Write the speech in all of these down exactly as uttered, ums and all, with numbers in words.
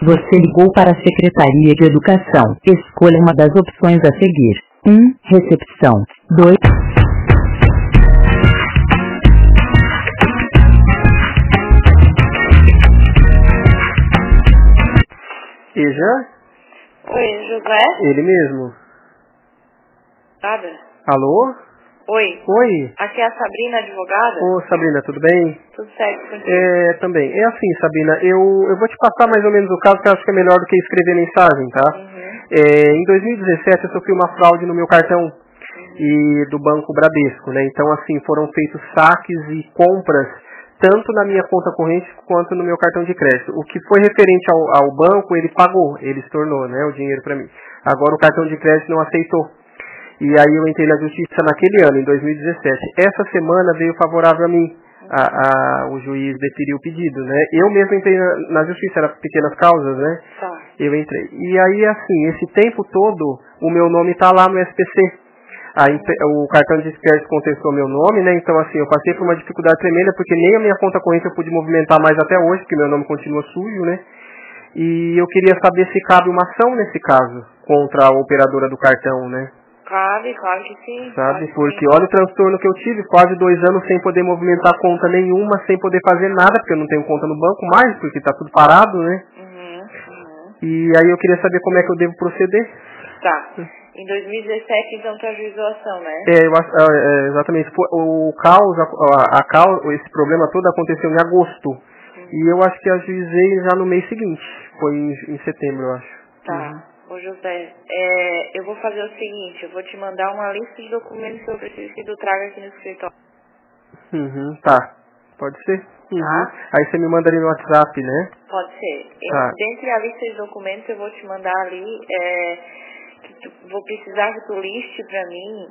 Você ligou para a Secretaria de Educação. Escolha uma das opções a seguir. um. Recepção. dois. Eja? Oi, José? Ele mesmo. Nada. Alô? Oi. Oi. Aqui é a Sabrina, advogada. Ô, Sabrina, tudo bem? Tudo certo contigo? É, também. É assim, Sabrina, eu, eu vou te passar mais ou menos o caso que eu acho que é melhor do que escrever mensagem, tá? Uhum. É, em dois mil e dezessete eu sofri uma fraude no meu cartão Uhum. e do Banco Bradesco, né? Então, assim, foram feitos saques e compras tanto na minha conta corrente quanto no meu cartão de crédito. O que foi referente ao, ao banco, ele pagou, ele estornou, né, o dinheiro para mim. Agora o cartão de crédito não aceitou. E aí eu entrei na justiça naquele ano, em dois mil e dezessete. Essa semana veio favorável a mim. A, a, o juiz deferiu o pedido, né? Eu mesmo entrei na, na justiça, era pequenas causas, né? Tá. Eu entrei. E aí, assim, esse tempo todo, o meu nome está lá no S P C. A, o cartão de crédito contestou meu nome, né? Então, assim, eu passei por uma dificuldade tremenda, porque nem a minha conta corrente eu pude movimentar mais até hoje, porque meu nome continua sujo, né? E eu queria saber se cabe uma ação nesse caso, contra a operadora do cartão, né? Cabe, claro que sim. Sabe? Claro que Porque sim. olha o transtorno que eu tive, quase dois anos sem poder movimentar conta nenhuma, sem poder fazer nada, porque eu não tenho conta no banco mais, porque tá tudo parado, né? Uhum, uhum. E aí eu queria saber como é que eu devo proceder. Tá. Em dois mil e dezessete, então, tu ajuizou a ação, né? É, eu acho, é, é, exatamente. O caos, a, a caos, esse problema todo aconteceu em agosto. Uhum. E eu acho que ajuizei já no mês seguinte. Foi em, em setembro, eu acho. Tá. Uhum. Ô, José, é, eu vou fazer o seguinte, eu vou te mandar uma lista de documentos que eu preciso que tu traga aqui no escritório, Uhum, tá. Pode ser? Uhum. tá? Aí você me manda ali no WhatsApp, né? Pode ser. Tá. E, dentre a lista de documentos, eu vou te mandar ali, é, que tu- vou precisar que tu liste para mim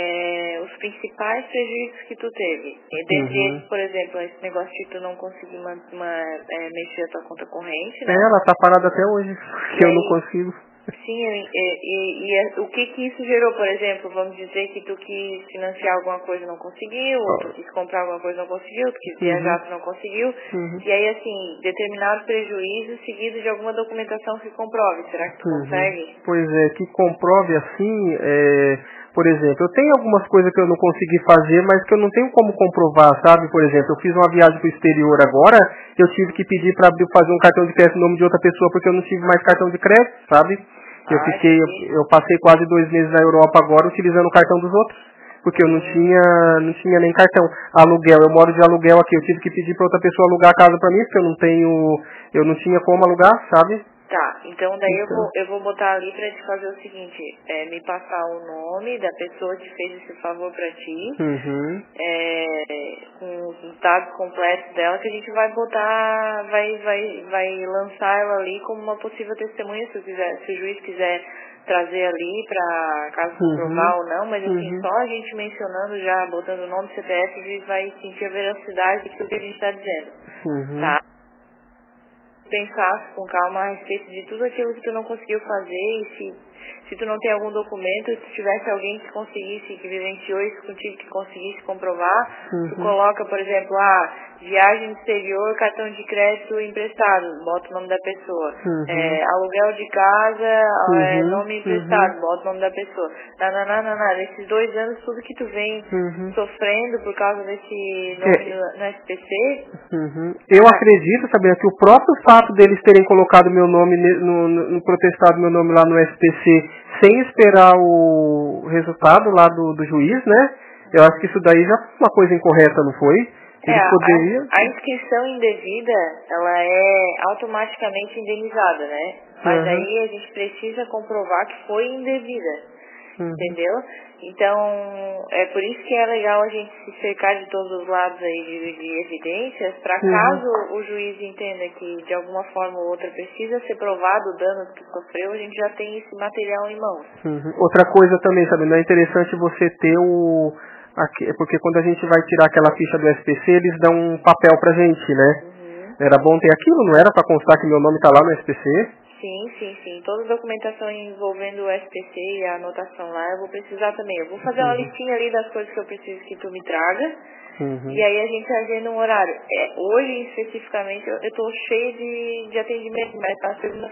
é, os principais prejuízos que tu teve. E dentre Uhum. eles, por exemplo, esse negócio de tu não conseguir man- ma- é, mexer a tua conta corrente, É, né? ela tá parada até hoje, que E eu não aí, consigo. sim, e, e- e é- o que que isso gerou, por exemplo? Vamos dizer que tu quis financiar alguma coisa e não conseguiu, ou tu quis comprar alguma coisa e não conseguiu, tu quis Uhum. viajar e não conseguiu. Uhum. E aí, assim, determinado prejuízo seguido de alguma documentação que comprove. Será que tu Uhum. consegue? Pois é, que comprove assim, é, por exemplo, eu tenho algumas coisas que eu não consegui fazer, mas que eu não tenho como comprovar, sabe? Por exemplo, eu fiz uma viagem para o exterior agora, eu tive que pedir para fazer um cartão de crédito no nome de outra pessoa porque eu não tive mais cartão de crédito, sabe? Eu Ah, fiquei, eu, entendi. eu passei quase dois meses na Europa agora utilizando o cartão dos outros, porque eu não Hum, tinha, não tinha nem cartão. Aluguel, eu moro de aluguel aqui, eu tive que pedir para outra pessoa alugar a casa para mim, porque eu não tenho, eu não tinha como alugar, sabe? tá, então daí eu Então, vou, eu vou botar ali pra te fazer o seguinte, é, me passar o nome da pessoa que fez esse favor pra ti, uhum, é, com os dados completos dela, que a gente vai botar, vai, vai, vai lançar ela ali como uma possível testemunha, se, eu quiser, se o juiz quiser trazer ali pra caso uhum, comprovar ou não, mas assim, uhum, só a gente mencionando já, botando o nome do C P F, o juiz vai sentir a veracidade daquilo que a gente está dizendo, uhum, tá? Pensasse com calma a respeito de tudo aquilo que tu não conseguiu fazer e se, se tu não tem algum documento, se tivesse alguém que conseguisse, que vivenciou isso contigo, que conseguisse comprovar, tu uhum, coloca, por exemplo, ah, viagem no exterior, cartão de crédito emprestado, bota o nome da pessoa. uhum, É, aluguel de casa, é, uhum, nome uhum, emprestado, bota o nome da pessoa. Não, não, não, não, não. Nesses dois anos, tudo que tu vem uhum. sofrendo por causa desse nome É, no, no S P C, uhum. Eu ah, acredito, Sabrina, que o próprio fato deles terem colocado meu nome, ne- no, no, no protestado meu nome lá no S P C, sem esperar o resultado lá do, do juiz, né? Eu acho que isso daí já foi uma coisa incorreta, não foi? É, Eles a, poderiam... a inscrição indevida, ela é automaticamente indenizada, né? Mas Uhum, aí a gente precisa comprovar que foi indevida, uhum, entendeu? Então, é por isso que é legal a gente se cercar de todos os lados aí de, de evidências, para uhum. caso o juiz entenda que de alguma forma ou outra precisa ser provado o dano que sofreu, a gente já tem esse material em mãos. Uhum. Outra coisa também, sabe, não é interessante você ter o... aqui- porque quando a gente vai tirar aquela ficha do S P C, eles dão um papel pra gente, né? Uhum. Era bom ter aquilo, não era? Pra constar que meu nome tá lá no S P C? Sim, sim, sim. Toda a documentação envolvendo o S P C e a anotação lá, eu vou precisar também. Eu vou fazer uma Uhum. listinha ali das coisas que eu preciso que tu me traga. Uhum. E aí a gente agenda um horário. É, hoje, especificamente, eu, eu tô cheia de, de atendimento, mas tá segunda.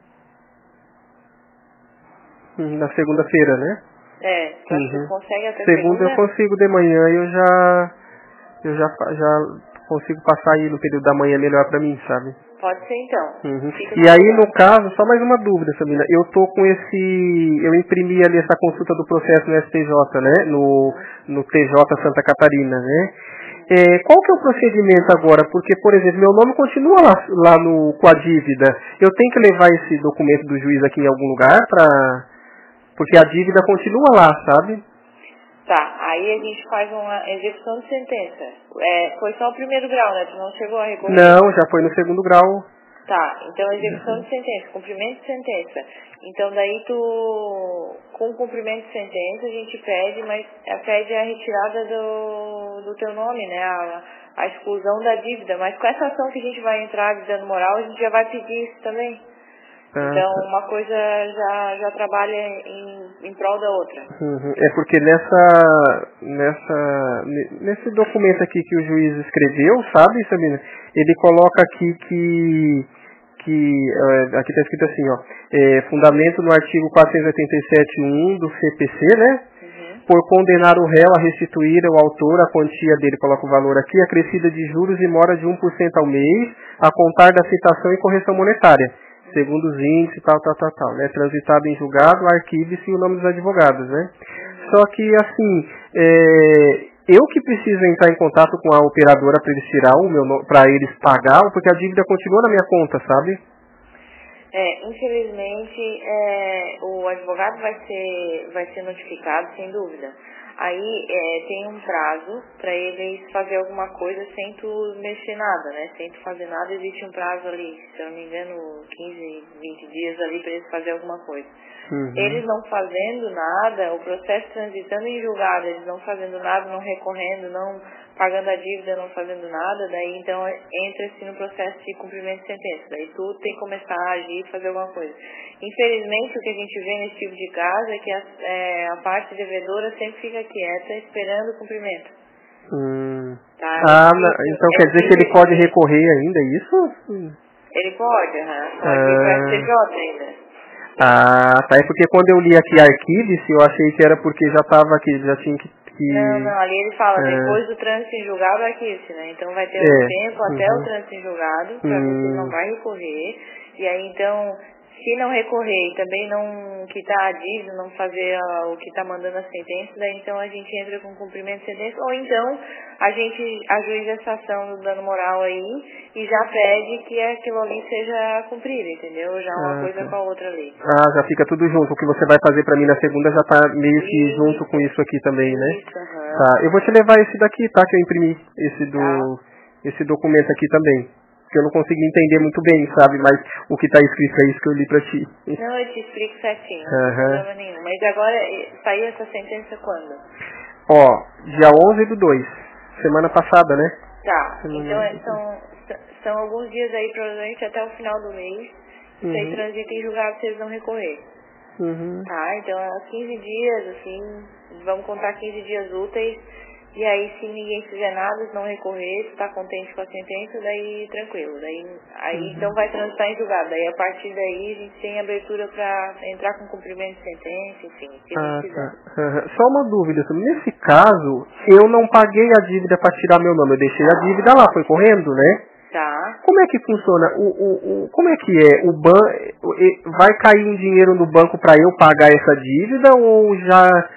Na segunda-feira, né? É, tu acha que Uhum. tu consegue até Segunda segunda? eu consigo de manhã, eu já eu já fa- já consigo passar aí no período da manhã melhor pra mim, sabe? Pode ser então. Uhum. Fica E aí, combinado. no caso, só mais uma dúvida, Sabina. Eu tô com esse... Eu imprimi ali essa consulta do processo no S T J, né? No, no T J Santa Catarina, né? É, qual que é o procedimento agora? Porque, por exemplo, meu nome continua lá, lá no, com a dívida. Eu tenho que levar esse documento do juiz aqui em algum lugar pra... Porque a dívida continua lá, sabe? Tá, aí a gente faz uma execução de sentença. É, foi só o primeiro grau, né? Tu não chegou a recorrer? Não, já foi no segundo grau. Tá, então execução de sentença, cumprimento de sentença. Então daí tu, com o cumprimento de sentença, a gente pede, mas é, pede a retirada do, do teu nome, né? A, a exclusão da dívida. Mas com essa ação que a gente vai entrar de dano moral, a gente já vai pedir isso também. Ah, Então tá. uma coisa já, já trabalha em, em prol da outra. Uhum. É porque nessa, nessa, ne- nesse documento aqui que o juiz escreveu, sabe, Sabina? Ele coloca aqui que, que eh, aqui está escrito assim, ó, é, fundamento no artigo quatrocentos e oitenta e sete ponto um do C P C, né? Uhum. Por condenar o réu a restituir ao autor a quantia dele, coloca o valor aqui, acrescida de juros e mora de um por cento ao mês, a contar da citação e correção monetária, segundo os índices, tal, tal, tal, tal, né? Transitado em julgado, arquive-se o nome dos advogados, né? Só que, assim, é, eu que preciso entrar em contato com a operadora para eles tirar o meu nome, para eles pagar, porque a dívida continua na minha conta, sabe? É, infelizmente, é, o advogado vai ser, vai ser notificado, sem dúvida. Aí é, tem um prazo para eles fazer alguma coisa sem tu mexer nada, né? Sem tu fazer nada, existe um prazo ali, se eu não me engano, quinze, vinte dias ali para eles fazerem alguma coisa. Uhum. Eles não fazendo nada, o processo transitando em julgado, eles não fazendo nada, não recorrendo, não pagando a dívida, não fazendo nada, daí então entra-se no processo de cumprimento de sentença. Daí tu tem que começar a agir e fazer alguma coisa. Infelizmente, o que a gente vê nesse tipo de caso é que a, é, a parte devedora sempre fica quieta esperando o cumprimento. Hum. Tá? Ah, É na- difícil, então é quer dizer que ele difícil. pode recorrer ainda, é isso? Hum. Ele pode, aham, pode ir para Ah. S T J ainda. Ah, tá. É porque quando eu li aqui arquivo, eu achei que era porque já estava aqui, já tinha que... que... Não, não, ali ele fala, Ah. depois do trânsito em julgado, arquive-se, né? Então vai ter É. um tempo até Uhum. o trânsito em julgado, para ver se ele não Hum. vai recorrer. E aí, então, se não recorrer e também não quitar a dívida, não fazer a, o que está mandando a sentença, daí então a gente entra com cumprimento de sentença, ou então a gente ajuiza essa ação do dano moral aí e já pede que aquilo ali seja cumprido, entendeu? Já uma Ah, coisa tá. com a outra ali. Ah, já fica tudo junto. O que você vai fazer pra mim na segunda já tá meio que junto com isso aqui também, né? Isso, aham. Tá. Eu vou te levar esse daqui, tá? Que eu imprimi esse do Tá. esse documento aqui também. Que eu não consegui entender muito bem, sabe? Mas o que tá escrito é isso que eu li pra ti. Não, eu te explico certinho, não tem Aham. problema nenhum. Mas agora, eh, saiu essa sentença quando? Ó, dia onze do dois. Semana passada, né? Tá, Semana... então é- são, são alguns dias aí, provavelmente até o final do mês. Isso aí Uhum. transita em julgado se eles não recorrer. Uhum. Tá, então é quinze dias, assim, vamos contar quinze dias úteis. E aí, se ninguém fizer nada, se não recorrer, se está contente com a sentença, daí tranquilo. Daí, aí Uhum. então vai transitar em julgado. Daí, a partir daí, a gente tem abertura para entrar com cumprimento de sentença, enfim, se a Ah, gente tá. quiser. Aham. Só uma dúvida. Nesse caso, eu não paguei a dívida para tirar meu nome. Eu deixei a dívida lá, foi correndo, né? Tá. Como é que funciona? O, o, o, como é que é? O ban vai cair um dinheiro no banco para eu pagar essa dívida ou já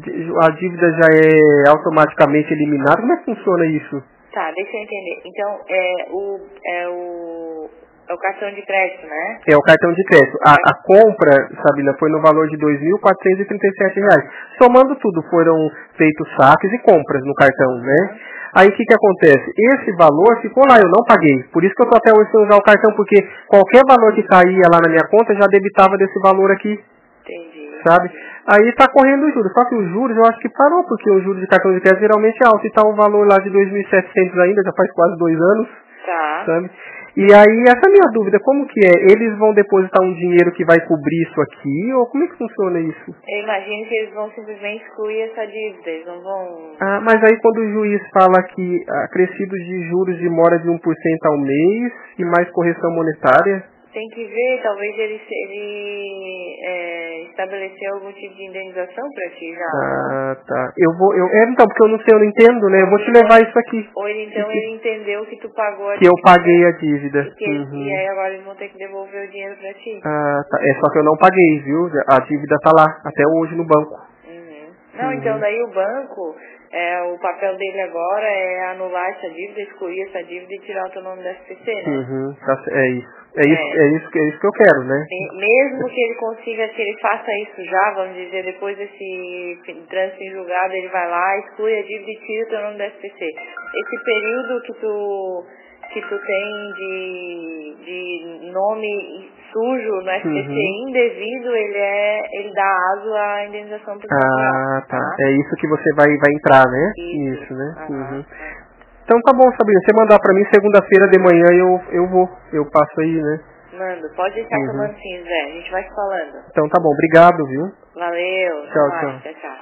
a dívida já é automaticamente eliminada? Como é que funciona isso? Tá, deixa eu entender. Então, é o, é o, é o cartão de crédito, né? É o cartão de crédito. A, a compra, Sabina, foi no valor de dois mil quatrocentos e trinta e sete reais. Somando tudo, foram feitos saques e compras no cartão, né? Aí o que que acontece? Esse valor ficou lá, eu não paguei. Por isso que eu tô até hoje sem usar o cartão, porque qualquer valor que caía lá na minha conta já debitava desse valor aqui, Entendi. sabe? Aí tá correndo os juros. Só que os juros eu acho que parou, porque o juros de cartão de crédito geralmente é alto. E tá um valor lá de dois mil e setecentos ainda, já faz quase dois anos, Tá. sabe? E aí, essa é a minha dúvida, como que é? Eles vão depositar um dinheiro que vai cobrir isso aqui, ou como é que funciona isso? Eu imagino que eles vão simplesmente excluir essa dívida, eles não vão... Ah, mas aí quando o juiz fala que acrescidos de juros de mora de um por cento ao mês e mais correção monetária... Tem que ver, talvez ele, ele é, estabeleceu algum tipo de indenização pra ti já. Ah, tá. Eu vou, eu, é, então, porque eu não sei, eu não entendo, né? Eu vou te levar isso aqui. Ou ele, então ele entendeu que tu pagou a Que eu dívida. paguei a dívida. E, que eles- Uhum. e aí agora eles vão ter que devolver o dinheiro pra ti. Ah, tá. É só que eu não paguei, viu? A dívida tá lá, até hoje no banco. Uhum. Não, Uhum. então daí o banco, é, o papel dele agora é anular essa dívida, excluir essa dívida e tirar o teu nome do S P C, né? Uhum. Tá, é isso. É isso, É. é isso, que- é isso que eu quero, né? Me- Mesmo que ele consiga, que ele faça isso já, vamos dizer, depois desse trânsito em julgado, ele vai lá, exclui a dívida e tira o teu nome do S P C. Esse período que tu, que tu tem de, de nome sujo no S P C Uhum. indevido, ele, é, ele dá aso à indenização principal. Ah, tá. É isso que você vai, vai entrar, né? Isso. Isso, né? Aham, Uhum. aham. Então tá bom, Sabrina. Você mandar pra mim segunda-feira de manhã eu, eu vou. Eu passo aí, né? Mando, pode deixar que eu Uhum. mando sim, Zé. A gente vai se falando. Então tá bom. Obrigado, viu? Valeu, Tchau, até mais, tchau. tchau, tchau.